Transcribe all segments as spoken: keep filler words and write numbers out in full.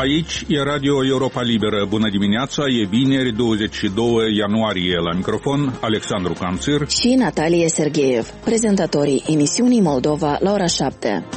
Aici e Radio Europa Liberă. Bună dimineața, e vineri, douăzeci și doi ianuarie. La microfon, Alexandru Canțir și Natalie Sergeev, prezentatorii emisiunii Moldova la ora șapte.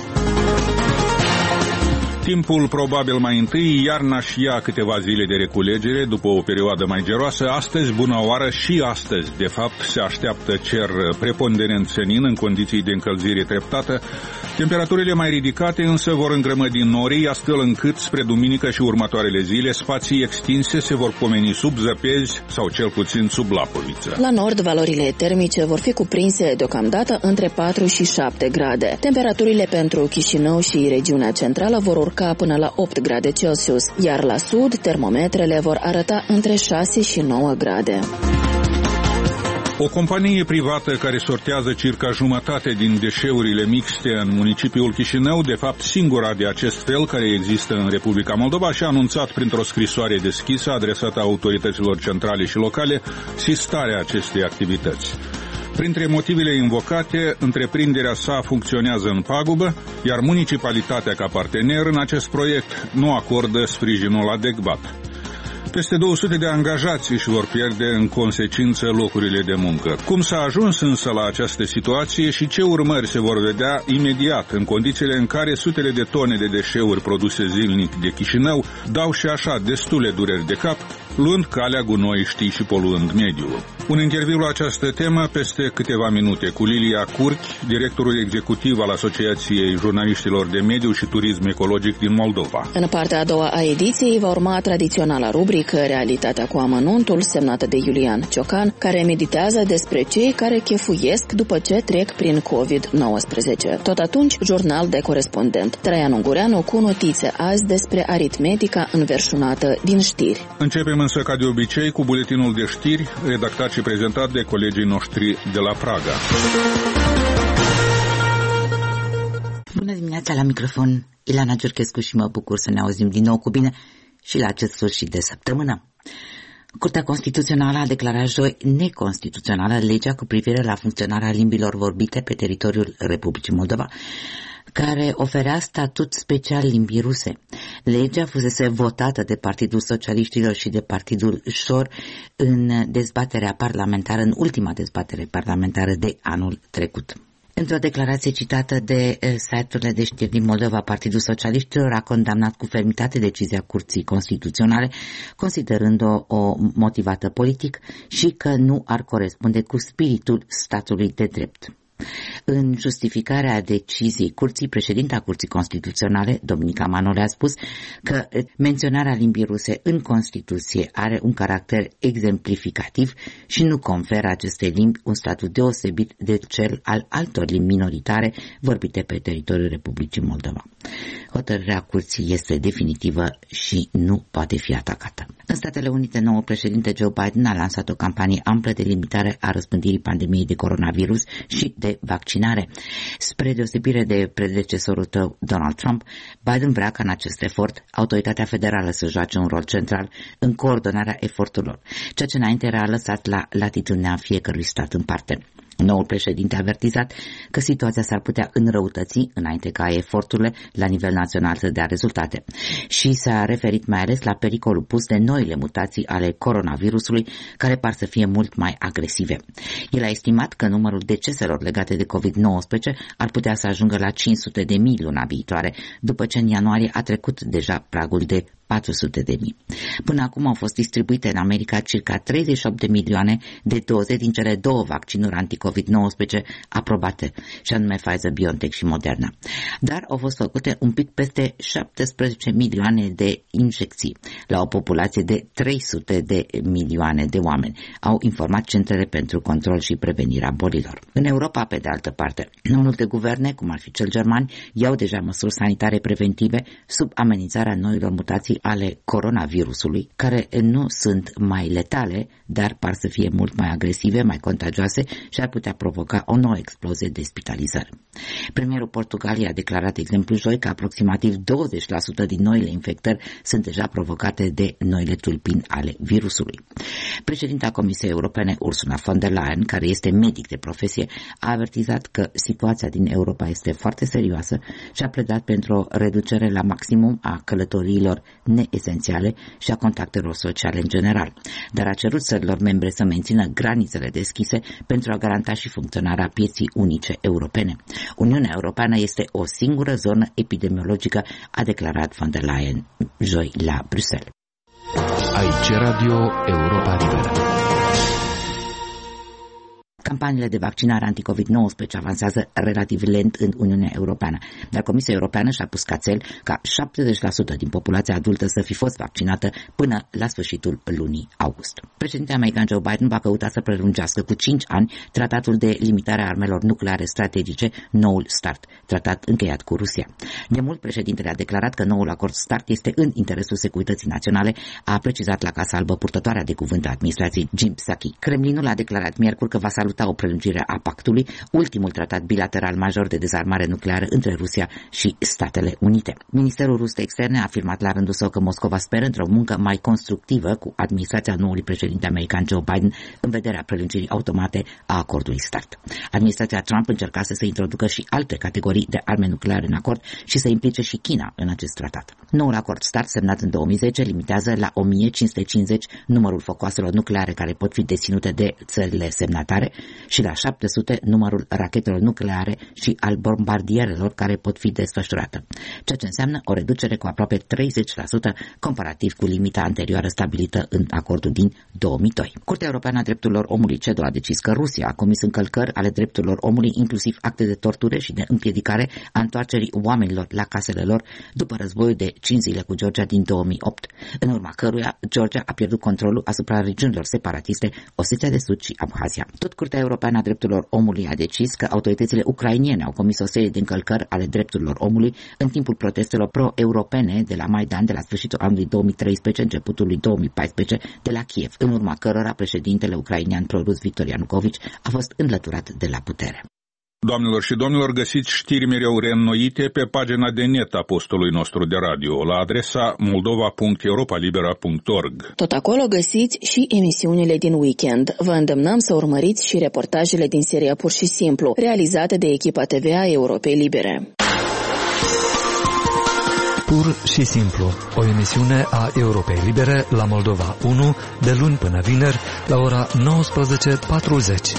Timpul probabil mai întâi, iarna și ia câteva zile de reculegere după o perioadă mai geroasă. Astăzi, bună oară, și astăzi, de fapt, se așteaptă cer preponderent senin în condiții de încălzire treptată. Temperaturile mai ridicate însă vor îngrămădi norii, astfel încât spre duminică și următoarele zile spații extinse se vor pomeni sub zăpezi sau cel puțin sub lapoviță. La nord, valorile termice vor fi cuprinse deocamdată între patru și șapte grade. Temperaturile pentru Chișinău și regiunea centrală vor urca până la opt grade Celsius, iar la sud termometrele vor arăta între șase și nouă grade. O companie privată care sortează circa jumătate din deșeurile mixte în municipiul Chișinău, de fapt singura de acest fel care există în Republica Moldova, și-a anunțat printr-o scrisoare deschisă adresată autorităților centrale și locale sistarea acestei activități. Printre motivele invocate, întreprinderea sa funcționează în pagubă, iar municipalitatea ca partener în acest proiect nu acordă sprijinul adecvat. Peste două sute de angajați își vor pierde în consecință locurile de muncă. Cum s-a ajuns însă la această situație și ce urmări se vor vedea imediat în condițiile în care sutele de tone de deșeuri produse zilnic de Chișinău dau și așa destule dureri de cap, luând calea gunoiștii și poluând mediul. Un interviu la această temă peste câteva minute cu Lilia Curchi, directorul executiv al Asociației Jurnaliștilor de Mediu și Turism Ecologic din Moldova. În partea a doua a ediției va urma tradiționala rubrică Realitatea cu amănuntul, semnată de Iulian Ciocan, care meditează despre cei care chefuiesc după ce trec prin covid nouăsprezece. Tot atunci, jurnal de corespondent. Traian Ungureanu cu notițe azi despre aritmetica înverșunată din știri. Începem însă ca de obicei cu buletinul de știri, redactat și prezentat de colegii noștri de la Praga. Bună dimineața, la microfon Ilana Giurchescu și mă bucur să ne auzim din nou cu bine și la acest sfârșit de săptămână. Curtea Constituțională a declarat joi neconstituțională legea cu privire la funcționarea limbilor vorbite pe teritoriul Republicii Moldova, care oferea statut special limbii ruse. Legea fusese votată de Partidul Socialiștilor și de Partidul Șor în dezbaterea parlamentară, în ultima dezbatere parlamentară de anul trecut. Într-o declarație citată de site-urile de știri din Moldova, Partidul Socialiștilor a condamnat cu fermitate decizia Curții Constituționale, considerând-o o motivată politic și că nu ar corespunde cu spiritul statului de drept. În justificarea deciziei Curții, președinta Curții Constituționale, Dominica Manole, a spus că menționarea limbii ruse în Constituție are un caracter exemplificativ și nu conferă acestei limbi un statut deosebit de cel al altor limbi minoritare vorbite pe teritoriul Republicii Moldova. Hotărârea Curții este definitivă și nu poate fi atacată. În Statele Unite, noul președinte Joe Biden a lansat o campanie amplă de limitare a răspândirii pandemiei de coronavirus și de vaccinare. Spre deosebire de predecesorul tău, Donald Trump, Biden vrea ca în acest efort autoritatea federală să joace un rol central în coordonarea eforturilor, ceea ce înainte era lăsat la latitudinea fiecărui stat în parte. Noul președinte a avertizat că situația s-ar putea înrăutăți înainte ca eforturile la nivel național să dea rezultate și s-a referit mai ales la pericolul pus de noile mutații ale coronavirusului, care par să fie mult mai agresive. El a estimat că numărul deceselor legate de covid nouăsprezece ar putea să ajungă la cinci sute de mii luna viitoare, după ce în ianuarie a trecut deja pragul de patru sute de mii. Până acum au fost distribuite în America circa treizeci și opt de milioane de doze din cele două vaccinuri anti-covid nouăsprezece aprobate, și anume Pfizer-BioNTech și Moderna. Dar au fost făcute un pic peste șaptesprezece milioane de injecții la o populație de trei sute de milioane de oameni, au informat centrele pentru control și prevenirea bolilor. În Europa, pe de altă parte, multe guverne, cum ar fi cel german, iau deja măsuri sanitare preventive sub amenințarea noilor mutații ale coronavirusului, care nu sunt mai letale, dar par să fie mult mai agresive, mai contagioase și ar putea provoca o nouă explozie de spitalizări. Premierul Portugaliei a declarat, de exemplu, joi că aproximativ douăzeci la sută din noile infectări sunt deja provocate de noile tulpini ale virusului. Președinta Comisiei Europene, Ursula von der Leyen, care este medic de profesie, a avertizat că situația din Europa este foarte serioasă și a pledat pentru o reducere la maximum a călătoriilor neesențiale și a contactelor sociale în general, dar a cerut țărilor membre să mențină granițele deschise pentru a garanta și funcționarea pieții unice europene. Uniunea Europeană este o singură zonă epidemiologică, a declarat von der Leyen joi la Bruxelles. Aici Radio Europa Liberă. Campaniile de vaccinare anticovid nouăsprezece avansează relativ lent în Uniunea Europeană, dar Comisia Europeană și-a pus ca țel ca șaptezeci la sută din populația adultă să fi fost vaccinată până la sfârșitul lunii august. Președintele american Joe Biden va căuta să prelungească cu cinci ani tratatul de limitare a armelor nucleare strategice, noul START, tratat încheiat cu Rusia. De mult, președintele a declarat că noul acord START este în interesul securității naționale, a precizat la Casa Albă purtătoarea de cuvânt a administrației Jim Psaki. Kremlinul a declarat miercuri că va saluta o prelungire a pactului, ultimul tratat bilateral major de dezarmare nucleară între Rusia și Statele Unite. Ministerul rus de externe a afirmat la rândul său că Moscova speră într-o muncă mai constructivă cu administrația noului președinte american Joe Biden în vederea prelungirii automate a acordului START. Administrația Trump încerca să se introducă și alte categorii de arme nucleare în acord și să implice și China în acest tratat. Noul acord START, semnat în două mii zece, limitează la o mie cinci sute cincizeci numărul focoaselor nucleare care pot fi deținute de țările semnatare și la șapte sute numărul rachetelor nucleare și al bombardierelor care pot fi desfășurate, ceea ce înseamnă o reducere cu aproape treizeci la sută comparativ cu limita anterioară stabilită în acordul din două mii doi. Curtea Europeană a Drepturilor Omului CEDO a decis că Rusia a comis încălcări ale drepturilor omului, inclusiv acte de tortură și de împiedicare a întoarcerii oamenilor la casele lor după războiul de cinci zile cu Georgia din două mii opt, în urma căruia Georgia a pierdut controlul asupra regiunilor separatiste Osetia de Sud și Abhazia. Tot Curtea Europeană a Drepturilor Omului a decis că autoritățile ucrainene au comis o serie de încălcări ale drepturilor omului în timpul protestelor pro-europene de la Maidan de la sfârșitul anului două mii treisprezece, începutul lui două mii paisprezece, de la Kiev, în urma cărora președintele ucrainean pro-rus Viktor Ianukovici a fost înlăturat de la putere. Doamnelor și domnilor, găsiți știri mereu reînnoite pe pagina de net a postului nostru de radio, la adresa moldova punct europa libera punct org. Tot acolo găsiți și emisiunile din weekend. Vă îndemnăm să urmăriți și reportajele din seria Pur și Simplu, realizate de echipa T V a Europei Libere. Pur și Simplu, o emisiune a Europei Libere la Moldova unu, de luni până vineri, la ora nouăsprezece patruzeci.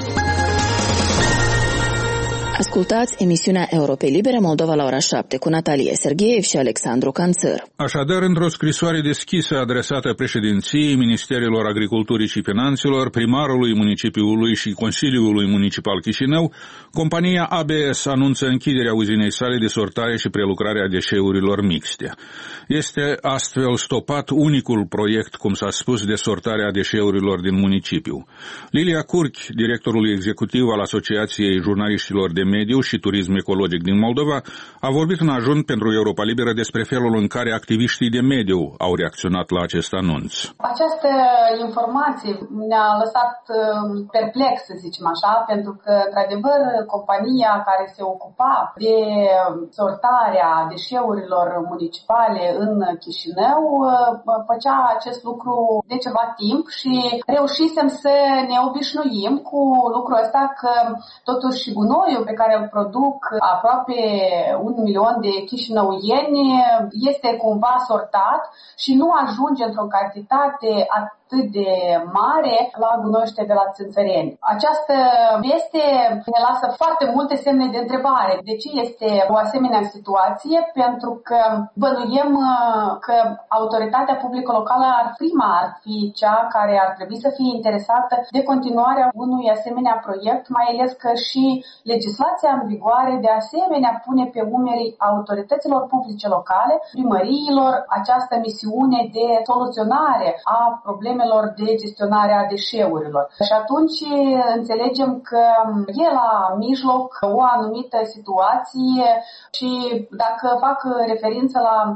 Ascultați emisiunea Europei Libere Moldova la ora șapte cu Natalie Sergeev și Alexandru Canțăr. Așadar, într-o scrisoare deschisă adresată președinției, Ministerilor Agriculturii și Finanțelor, primarului municipiului și Consiliului Municipal Chișinău, compania A B S anunță închiderea uzinei sale de sortare și prelucrare a deșeurilor mixte. Este astfel stopat unicul proiect, cum s-a spus, de sortare a deșeurilor din municipiu. Lilia Curchi, directorul executiv al Asociației Jurnaliștilor de Mediu și Turism Ecologic din Moldova, a vorbit în ajun pentru Europa Liberă despre felul în care activiștii de mediu au reacționat la acest anunț. Această informație ne-a lăsat perplex, să zicem așa, pentru că, într-adevăr, compania care se ocupa de sortarea deșeurilor municipale în Chișinău făcea acest lucru de ceva timp și reușisem să ne obișnuim cu lucrul ăsta, că totuși gunoiul pe care îl produc aproape un milion de chișinăuieni este cumva sortat și nu ajunge într-o cantitate atât de mare la gunoiște de la țânțăreni. Această veste ne lasă foarte multe semne de întrebare. De ce este o asemenea situație? Pentru că bănuiem că autoritatea publică locală ar prima ar fi cea care ar trebui să fie interesată de continuarea unui asemenea proiect, mai ales că și legislația în vigoare de asemenea pune pe umerii autorităților publice locale, primăriilor, această misiune de soluționare a problemelor de gestionare a deșeurilor. Și atunci înțelegem că e la mijloc o anumită situație și dacă fac referință la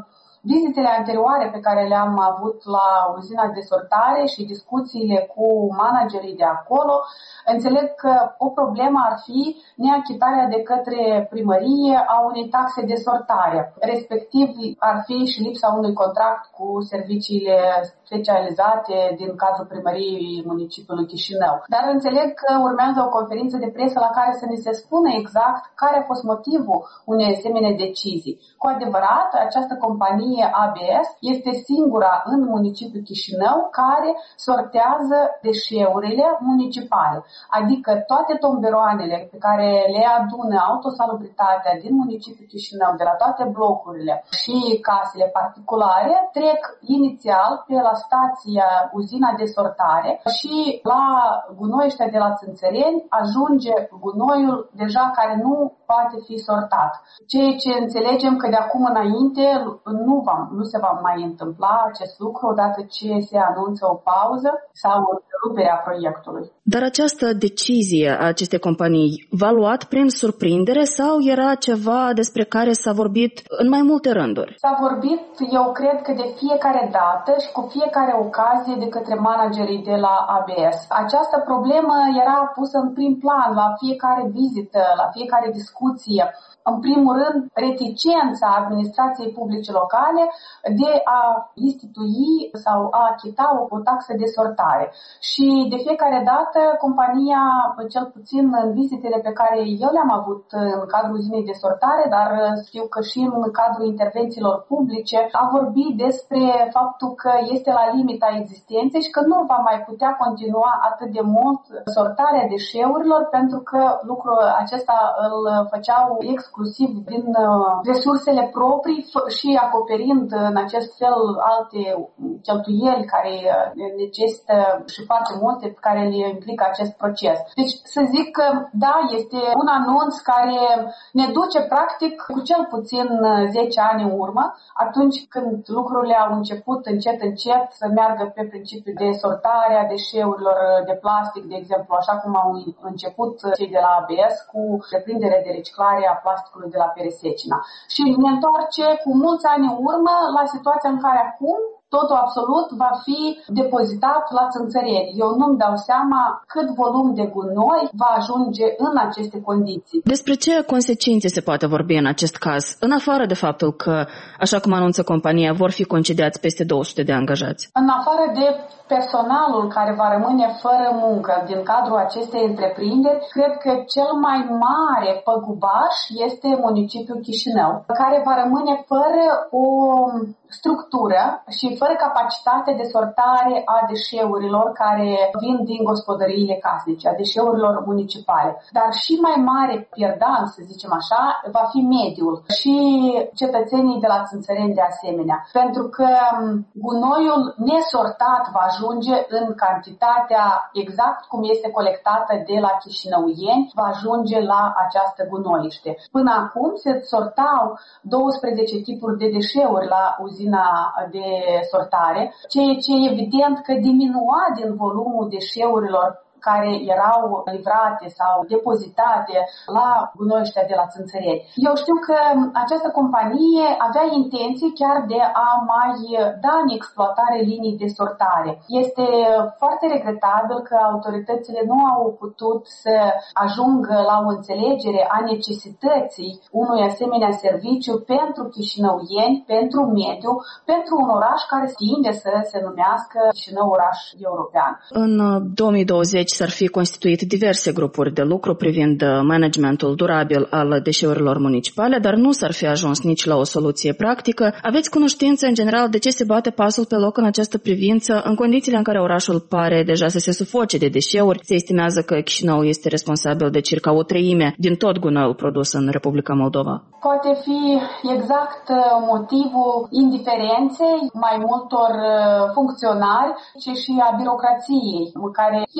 Vizitele anterioare pe care le-am avut la uzina de sortare și discuțiile cu managerii de acolo, înțeleg că o problemă ar fi neachitarea de către primărie a unei taxe de sortare. Respectiv ar fi și lipsa unui contract cu serviciile specializate din cadrul primăriei municipiului Chișinău. Dar înțeleg că urmează o conferință de presă la care să ne se spună exact care a fost motivul unei asemenea decizii. Cu adevărat, această companie A B S este singura în municipiul Chișinău care sortează deșeurile municipale, adică toate tomberoanele pe care le adună autosalubritatea din municipiul Chișinău, de la toate blocurile și casele particulare, trec inițial pe la stația uzina de sortare și la gunoi ăștia de la Țânțăreni ajunge gunoiul deja care nu poate fi sortat. Ceea ce înțelegem că de acum înainte nu, va, nu se va mai întâmpla acest lucru odată ce se anunță o pauză sau o întrerupere a proiectului. Dar această decizie a acestei companii v-a luat prin surprindere sau era ceva despre care s-a vorbit în mai multe rânduri? S-a vorbit, eu cred că de fiecare dată și cu fiecare ocazie de către managerii de la A B S. Această problemă era pusă în prim plan la fiecare vizită, la fiecare discuție. În primul rând, reticența administrației publice locale de a institui sau a achita o, o taxă de sortare. Și de fiecare dată, compania, cel puțin în vizitele pe care eu le-am avut în cadrul uzinei de sortare, dar știu că și în cadrul intervențiilor publice, a vorbit despre faptul că este la limita existenței și că nu va mai putea continua atât de mult sortarea deșeurilor, pentru că lucrul acesta îl făceau exclusiv inclusiv din resursele proprii și acoperind în acest fel alte cheltuieli care necesită și foarte multe care le implică acest proces. Deci să zic că da, este un anunț care ne duce practic cu cel puțin zece ani în urmă, atunci când lucrurile au început încet încet să meargă pe principiul de sortare a deșeurilor de plastic, de exemplu, așa cum au început cei de la A B S cu deprindere de reciclare a plasticului de la Peresecina. Și ne întoarce cu mulți ani în urmă la situația în care acum totul absolut va fi depozitat la Țânțăreni. Eu nu-mi dau seama cât volum de gunoi va ajunge în aceste condiții. Despre ce consecințe se poate vorbi în acest caz, în afară de faptul că, așa cum anunță compania, vor fi concediați peste două sute de angajați? În afară de personalul care va rămâne fără muncă din cadrul acestei întreprinderi, cred că cel mai mare păgubaș este municipiul Chișinău, care va rămâne fără o structură și fără capacitate de sortare a deșeurilor care vin din gospodăriile casnice, a deșeurilor municipale. Dar și mai mare pierdant, să zicem așa, va fi mediul și cetățenii de la Țânțăreni de asemenea. Pentru că gunoiul nesortat va ajunge în cantitatea exact cum este colectată de la chișinăuieni, va ajunge la această gunoiște. Până acum se sortau douăsprezece tipuri de deșeuri la uzina de sortare, ceea ce evident că diminua din volumul deșeurilor care erau livrate sau depozitate la gunoiștea de la Țânțăreni. Eu știu că această companie avea intenții chiar de a mai da în exploatare linii de sortare. Este foarte regretabil că autoritățile nu au putut să ajungă la o înțelegere a necesității unui asemenea serviciu pentru chișinăuieni, pentru mediu, pentru un oraș care tinde să se numească Chișinău oraș european. În două mii douăzeci s-ar fi constituit diverse grupuri de lucru privind managementul durabil al deșeurilor municipale, dar nu s-ar fi ajuns nici la o soluție practică. Aveți cunoștință în general de ce se bate pasul pe loc în această privință, în condițiile în care orașul pare deja să se sufoce de deșeuri? Se estimează că Chișinău este responsabil de circa o treime din tot gunoiul produs în Republica Moldova. Poate fi exact motivul indiferenței mai multor funcționari, ci și a birocrației, care este atestată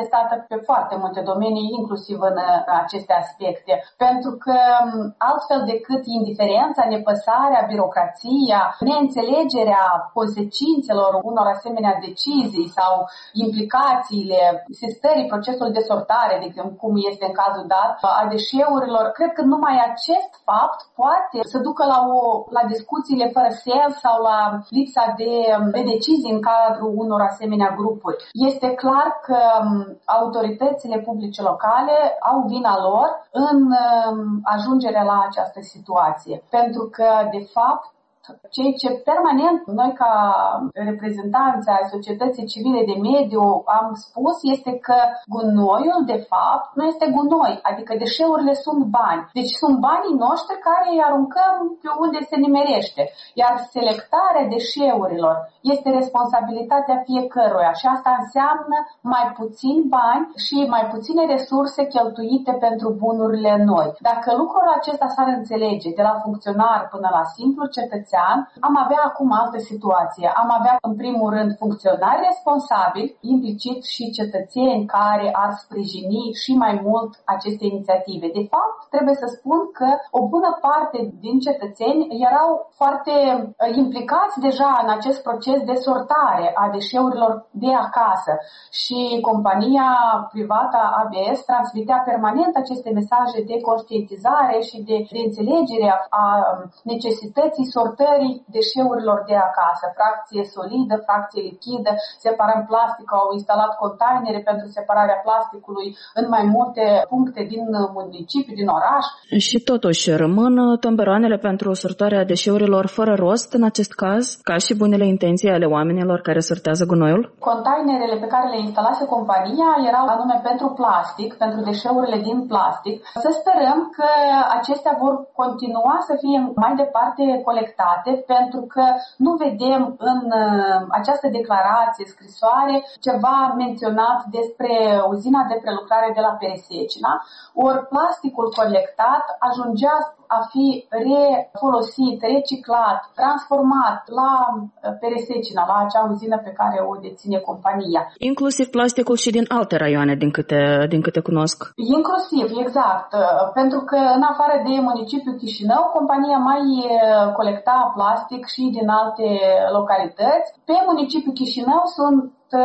interesată pe foarte multe domenii, inclusiv în aceste aspecte. Pentru că altfel decât indiferența, nepăsarea, birocrația, neînțelegerea consecințelor unor asemenea decizii sau implicațiile sistării, procesul de sortare, de exemplu, cum este în cazul dat, a deșeurilor, cred că numai acest fapt poate să ducă la, o, la discuțiile fără sens sau la lipsa de, de decizii în cadrul unor asemenea grupuri. Este clar că autoritățile publice locale au vina lor în ajungerea la această situație. Pentru că, de fapt, ceea ce permanent noi ca reprezentanți ai societății civile de mediu am spus este că gunoiul de fapt nu este gunoi, adică deșeurile sunt bani. Deci sunt banii noștri care îi aruncăm pe unde se nimerește. Iar selectarea deșeurilor este responsabilitatea fiecăruia și asta înseamnă mai puțini bani și mai puține resurse cheltuite pentru bunurile noi. Dacă lucrul acesta s-ar înțelege de la funcționar până la simplu cetățean, am avea acum altă situație. Am avea, în primul rând, funcționari responsabili, implicit și cetățeni care ar sprijini și mai mult aceste inițiative. De fapt, trebuie să spun că o bună parte din cetățeni erau foarte implicați deja în acest proces de sortare a deșeurilor de acasă și compania privată A B S transmitea permanent aceste mesaje de conștientizare și de, de înțelegere a necesității sortării deșeurilor de acasă, fracție solidă, fracție lichidă, separăm plastic, au instalat containere pentru separarea plasticului în mai multe puncte din municipiu, din oraș. Și totuși rămân tomberoanele pentru sortarea deșeurilor fără rost în acest caz, ca și bunele intenții ale oamenilor care sortează gunoiul? Containerele pe care le instalase compania erau anume pentru plastic, pentru deșeurile din plastic. Să sperăm că acestea vor continua să fie mai departe colectate, pentru că nu vedem în această declarație, scrisoare, ceva menționat despre uzina de prelucrare de la Peresecina, ori plasticul colectat ajungea a fi refolosit, reciclat, transformat la Peresecina, la acea uzină pe care o deține compania. Inclusiv plasticul și din alte raioane, din câte, din câte cunosc. Inclusiv, exact. Pentru că în afară de municipiul Chișinău, compania mai colecta plastic și din alte localități. Pe municipiul Chișinău sunt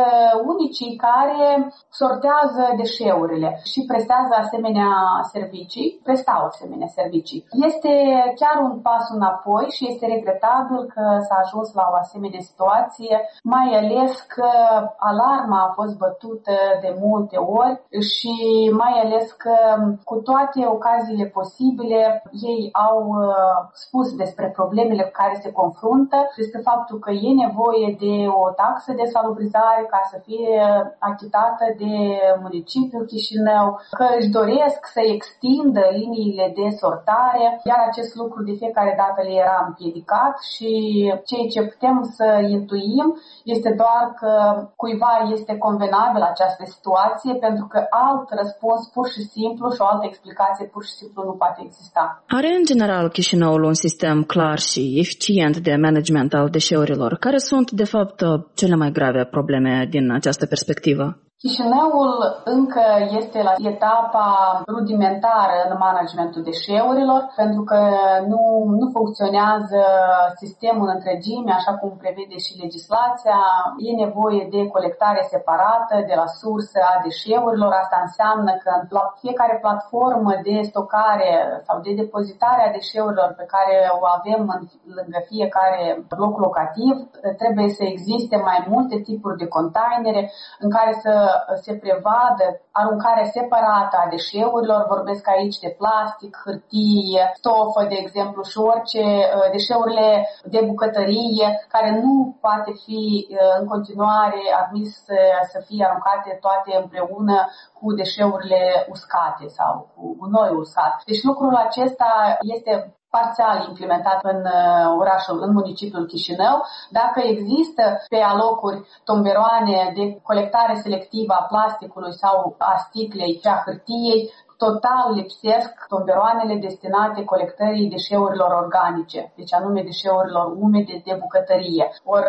unicii care sortează deșeurile și prestează asemenea servicii, prestau asemenea servicii. Este chiar un pas înapoi și este regretabil că s-a ajuns la o asemenea situație, mai ales că alarma a fost bătută de multe ori și mai ales că cu toate ocaziile posibile ei au spus despre problemele cu care se confruntă, despre faptul că e nevoie de o taxă de salubrizare ca să fie achitată de municipiul Chișinău, că își doresc să extindă liniile de sortare, iar acest lucru de fiecare dată le era împiedicat și ceea ce putem să intuim este doar că cuiva este convenabil această situație, pentru că alt răspuns pur și simplu și o altă explicație pur și simplu nu poate exista. Are în general Chișinăul un sistem clar și eficient de management al deșeurilor? Care sunt, de fapt, cele mai grave probleme din această perspectivă? Chișinăul încă este la etapa rudimentară în managementul deșeurilor, pentru că nu, nu funcționează sistemul în întregime, așa cum prevede și legislația. E nevoie de colectare separată de la sursă a deșeurilor. Asta înseamnă că la fiecare platformă de stocare sau de depozitare a deșeurilor pe care o avem în, lângă fiecare bloc locativ, trebuie să existe mai multe tipuri de containere în care să se prevadă aruncarea separată a deșeurilor, vorbesc aici de plastic, hârtie, stofă, de exemplu, și orice deșeurile de bucătărie care nu poate fi în continuare admis să fie aruncate toate împreună cu deșeurile uscate sau cu gunoiul uscat. Deci lucrul acesta este parțial implementat în orașul, în municipiul Chișinău. Dacă există pe alocuri tomberoane de colectare selectivă a plasticului sau a sticlei și a hârtiei, total lipsesc tomberoanele destinate colectării deșeurilor organice, deci anume deșeurilor umede de bucătărie. Ori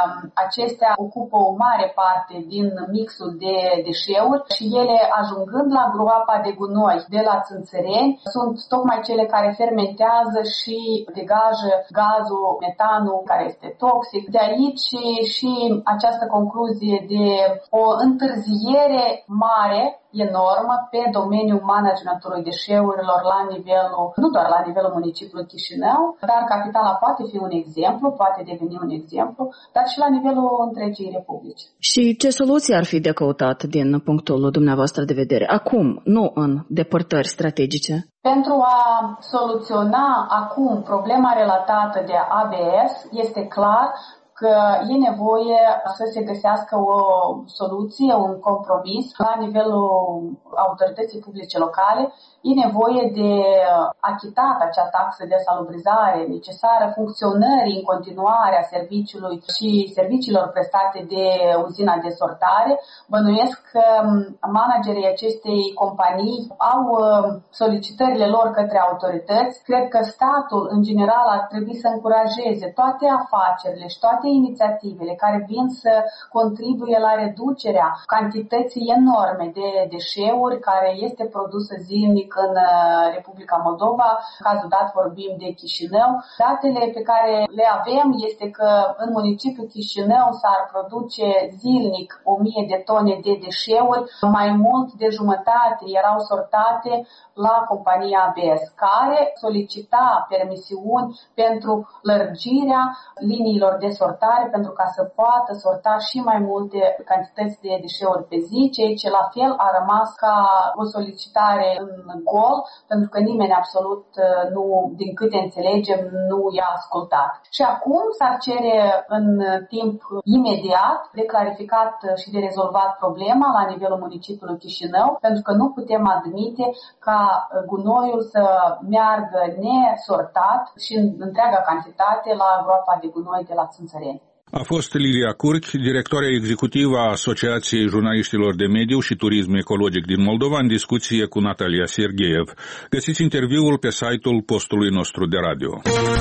acestea ocupă o mare parte din mixul de deșeuri și ele, ajungând la groapa de gunoi de la Țânțăreni, sunt tocmai cele care fermentează și degajă gazul metanul, care este toxic. De aici și, și această concluzie de o întârziere mare, enormă, pe domeniul managementului deșeurilor la nivelul, nu doar la nivelul municipiului Chișinău, dar capitala poate fi un exemplu, poate deveni un exemplu, dar și la nivelul întregii republici. Și ce soluții ar fi de căutat din punctul dumneavoastră de vedere? Acum, nu în depărtări strategice. Pentru a soluționa acum problema relatată de A B S, este clar că e nevoie să se găsească o soluție, un compromis la nivelul autorității publice locale. E nevoie de achitat acea taxă de salubrizare necesară funcționării în continuare a serviciului și serviciilor prestate de uzina de sortare. Bănuiesc că managerii acestei companii au solicitările lor către autorități. Cred că statul, în general, ar trebui să încurajeze toate afacerile și toate inițiativele care vin să contribuie la reducerea cantității enorme de deșeuri care este produsă zilnic în Republica Moldova. În cazul dat vorbim de Chișinău. Datele pe care le avem este că în municipiul Chișinău s-ar produce zilnic o mie de tone de deșeuri. Mai mult de jumătate erau sortate la compania A B S, care solicita permisiuni pentru lărgirea liniilor de sortare, pentru ca să poată sorta și mai multe cantități de deșeuri pe zi, ceea ce la fel a rămas ca o solicitare în gol, pentru că nimeni absolut nu, din câte înțelegem, nu i-a ascultat. Și acum s-ar cere în timp imediat de clarificat și de rezolvat problema la nivelul municipiului Chișinău, pentru că nu putem admite ca gunoiul să meargă nesortat și în întreaga cantitate la groapa de gunoi de la Țânțăreni. A fost Lilia Curchi, directoarea executivă a Asociației Jurnaliștilor de Mediu și Turism Ecologic din Moldova, în discuție cu Natalia Sergeev. Găsiți interviul pe site-ul postului nostru de radio.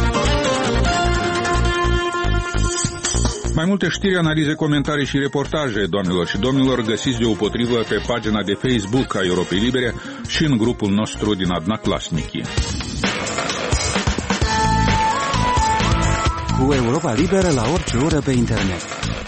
Mai multe știri, analize, comentarii și reportaje, doamnelor și domnilor, găsiți deopotrivă pe pagina de Facebook a Europei Libere și în grupul nostru din Adnaclasnici. Cu Europa Liberă la orice oră pe internet.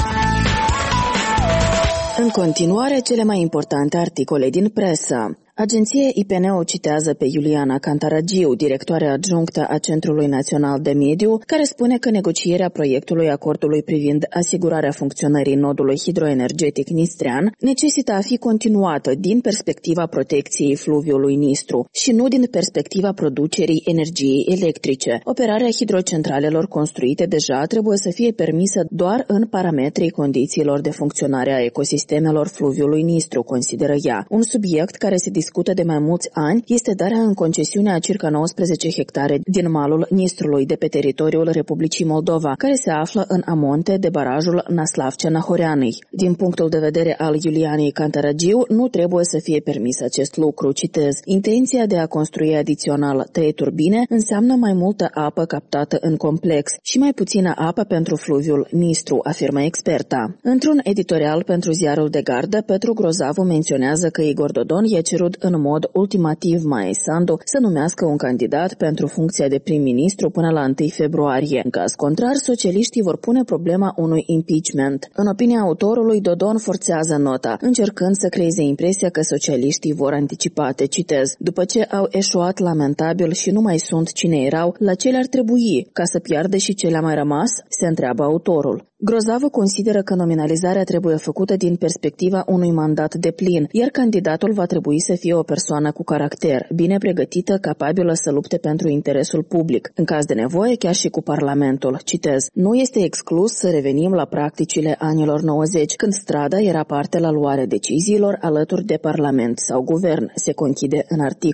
În continuare, cele mai importante articole din presă. Agenția I P N o citează pe Iuliana Cantaragiu, directoare adjunctă a Centrului Național de Mediu, care spune că negocierea proiectului acordului privind asigurarea funcționării nodului hidroenergetic Nistrean necesită a fi continuată din perspectiva protecției fluviului Nistru și nu din perspectiva producerii energiei electrice. Operarea hidrocentralelor construite deja trebuie să fie permisă doar în parametrii condițiilor de funcționare a ecosistemelor fluviului Nistru, consideră ea. Un subiect care se discută de mai mulți ani este darea în concesiune a circa nouăsprezece hectare din malul Nistrului de pe teritoriul Republicii Moldova, care se află în amonte de barajul Naslavcea-Nahoreanei. Din punctul de vedere al Iulianei Cantaragiu, nu trebuie să fie permis acest lucru, citez. Intenția de a construi adițional trei turbine înseamnă mai multă apă captată în complex și mai puțină apă pentru fluviul Nistru, afirmă experta. Într-un editorial pentru ziarul de gardă, Petru Grozavu menționează că Igor Dodon i-a cerut în mod ultimativ Maia Sandu să numească un candidat pentru funcția de prim-ministru până la întâi februarie. În caz contrar, socialiștii vor pune problema unui impeachment. În opinia autorului, Dodon forțează nota, încercând să creeze impresia că socialiștii vor anticipate, citez, după ce au eșuat lamentabil și nu mai sunt cine erau, la ce le-ar trebui ca să piardă și ce le-a mai rămas, se întreabă autorul. Grozavu consideră că nominalizarea trebuie făcută din perspectiva unui mandat deplin, iar candidatul va trebui să fie o persoană cu caracter, bine pregătită, capabilă să lupte pentru interesul public, în caz de nevoie chiar și cu Parlamentul. Citez, nu este exclus să revenim la practicile anilor nouăzeci, când strada era parte la luarea deciziilor alături de Parlament sau Guvern, se conchide în articol.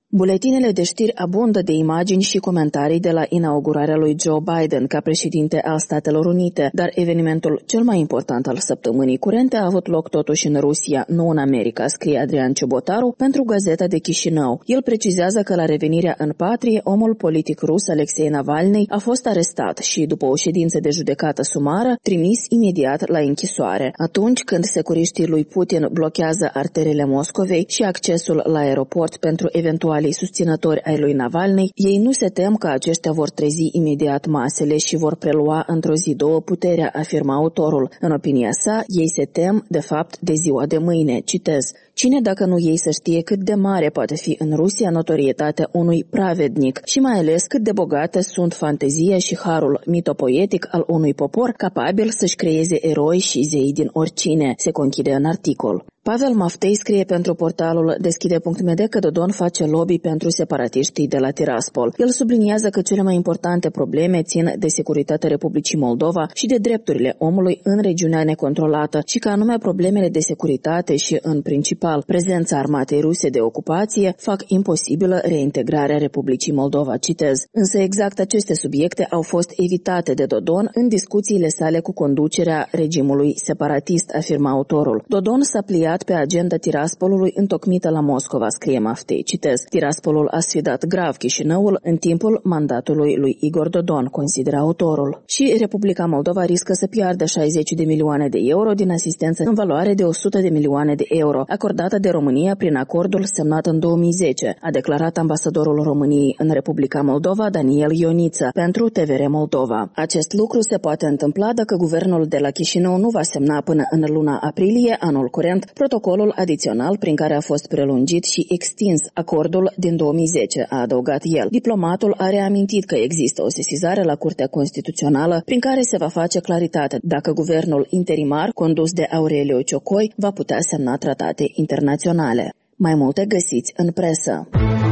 Buletinele de știri abundă de imagini și comentarii de la inaugurarea lui Joe Biden ca președinte al Statelor Unite, dar evenimentul cel mai important al săptămânii curente a avut loc totuși în Rusia, nu în America, scrie Adrian Ciubotaru pentru Gazeta de Chișinău. El precizează că la revenirea în patrie, omul politic rus Alexei Navalny a fost arestat și, după o ședință de judecată sumară, trimis imediat la închisoare. Atunci când securiștii lui Putin blochează arterele Moscovei și accesul la aeroport pentru eventual susținători ai lui Navalny, ei nu se tem că aceștia vor trezi imediat masele și vor prelua într-o zi două puterea, afirma autorul. În opinia sa, ei se tem, de fapt, de ziua de mâine. Citez: cine dacă nu ei să știe cât de mare poate fi în Rusia notorietatea unui pravednic și mai ales cât de bogate sunt fantezia și harul mitopoetic al unui popor capabil să-și creeze eroi și zei din oricine, se conchide în articol. Pavel Maftei scrie pentru portalul deschide punct m d că Dodon face lobby pentru separatiștii de la Tiraspol. El subliniază că cele mai importante probleme țin de securitatea Republicii Moldova și de drepturile omului în regiunea necontrolată și că anume problemele de securitate și, în principal, prezența armatei ruse de ocupație fac imposibilă reintegrarea Republicii Moldova. Citez: însă exact aceste subiecte au fost evitate de Dodon în discuțiile sale cu conducerea regimului separatist, afirma autorul. Dodon s-a pliat pe agenda Tiraspolului întocmită la Moscova, scrie Maftei. Citez: Tiraspolul a sfidat grav Chișinăul în timpul mandatului lui Igor Dodon, consideră autorul. Și Republica Moldova riscă să piardă șaizeci de milioane de euro din asistență în valoare de o sută de milioane de euro, acordată de România prin acordul semnat în două mii zece, a declarat ambasadorul României în Republica Moldova, Daniel Ioniță, pentru T V R Moldova. Acest lucru se poate întâmpla dacă guvernul de la Chișinău nu va semna până în luna aprilie anul curent protocolul adițional prin care a fost prelungit și extins acordul din două mii zece, a adăugat el. Diplomatul a reamintit că există o sesizare la Curtea Constituțională prin care se va face claritate dacă guvernul interimar condus de Aureliu Ciocoi va putea semna tratate internaționale. Mai multe găsiți în presă.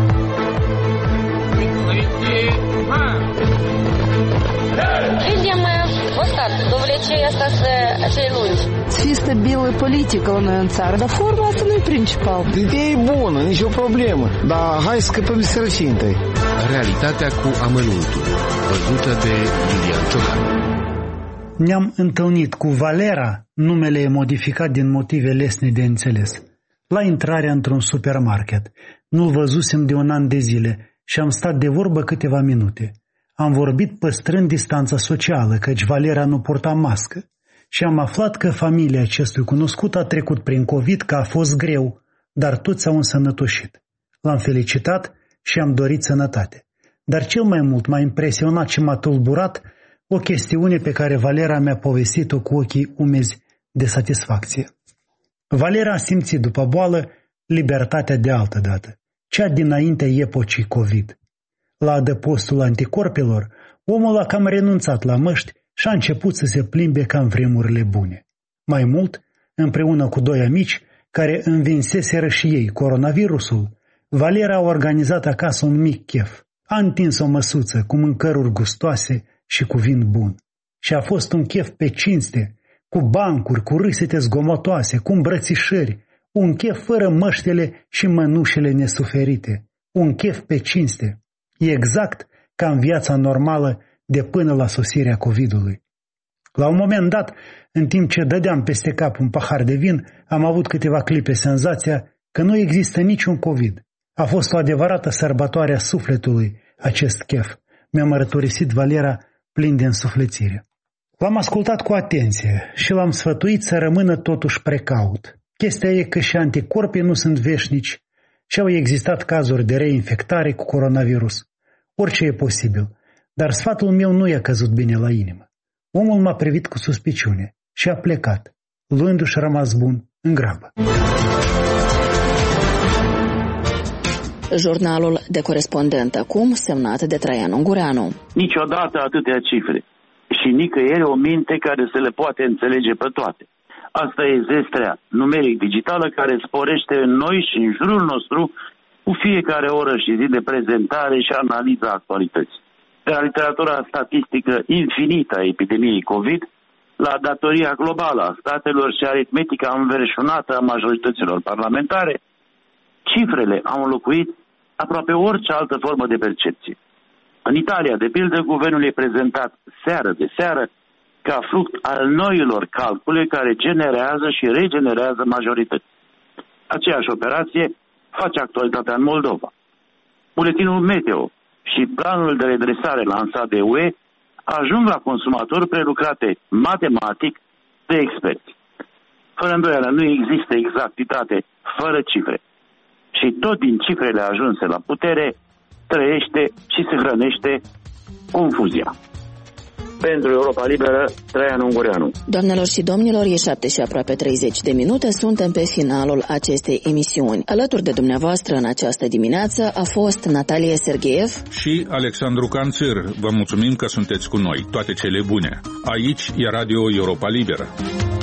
Asta să acei lungi. Fi stabilă politică la noi în țară, dar forma asta nu e principal. Ideea e bună, nicio problemă, dar hai să scăpăm de sărăcie întâi. Realitatea cu amănuntul, văzută de Iulian Ciocan. Ne-am întâlnit cu Valera, numele e modificat din motive lesne de înțeles, la intrarea într-un supermarket. Nu-l văzusem de un an de zile și am stat de vorbă câteva minute. Am vorbit păstrând distanța socială, căci Valera nu purta mască, și am aflat că familia acestui cunoscut a trecut prin COVID, că a fost greu, dar toți s-au însănătoșit. L-am felicitat și am dorit sănătate. Dar cel mai mult m-a impresionat și m-a tulburat o chestiune pe care Valera mi-a povestit-o cu ochii umezi de satisfacție. Valera a simțit după boală libertatea de altă dată, cea dinainte epocii COVID. La adăpostul anticorpilor, omul a cam renunțat la măști și a început să se plimbe ca în vremurile bune. Mai mult, împreună cu doi amici care învinseseră și ei coronavirusul, Valera a organizat acasă un mic chef. A întins o măsuță cu mâncăruri gustoase și cu vin bun. Și a fost un chef pe cinste, cu bancuri, cu râsete zgomotoase, cu îmbrățișări, un chef fără măștele și mănușele nesuferite, un chef pe cinste. E exact ca în viața normală de până la sosirea COVID-ului. La un moment dat, în timp ce dădeam peste cap un pahar de vin, am avut câteva clipe senzația că nu există niciun COVID. A fost o adevărată sărbătoare a sufletului acest chef, mi-a mărturisit Valera plin de însuflețire. L-am ascultat cu atenție și l-am sfătuit să rămână totuși precaut. Chestia e că și anticorpii nu sunt veșnici și au existat cazuri de reinfectare cu coronavirus. Orice e posibil, dar sfatul meu nu i-a căzut bine la inimă. Omul m-a privit cu suspiciune și a plecat, luându-și rămas bun în grabă. Jurnalul de corespondent acum, semnat de Traian Ungureanu. Niciodată atâtea cifre și nicăieri o minte care se le poate înțelege pe toate. Asta e zestrea numeric digitală care sporește în noi și în jurul nostru cu fiecare oră și zi de prezentare și analiza actualității. De la literatura statistică infinită a epidemiei COVID, la datoria globală a statelor și aritmetica înverșunată a majorităților parlamentare, cifrele au înlocuit aproape orice altă formă de percepție. În Italia, de pildă, guvernul e prezentat seară de seară ca fruct al noilor calcule care generează și regenerează majorități. Aceeași operație face actualitatea în Moldova. Buletinul Meteo și planul de redresare lansat de U E ajung la consumator prelucrate matematic de experți. Fără îndoială, nu există exactitate fără cifre. Și tot din cifrele ajunse la putere trăiește și se hrănește confuzia. Pentru Europa Liberă, Traian Ungureanu. Doamnelor și domnilor, e șapte și aproape treizeci de minute, suntem pe finalul acestei emisiuni. Alături de dumneavoastră în această dimineață a fost Natalie Sergeev și Alexandru Canțir. Vă mulțumim că sunteți cu noi. Toate cele bune. Aici e Radio Europa Liberă.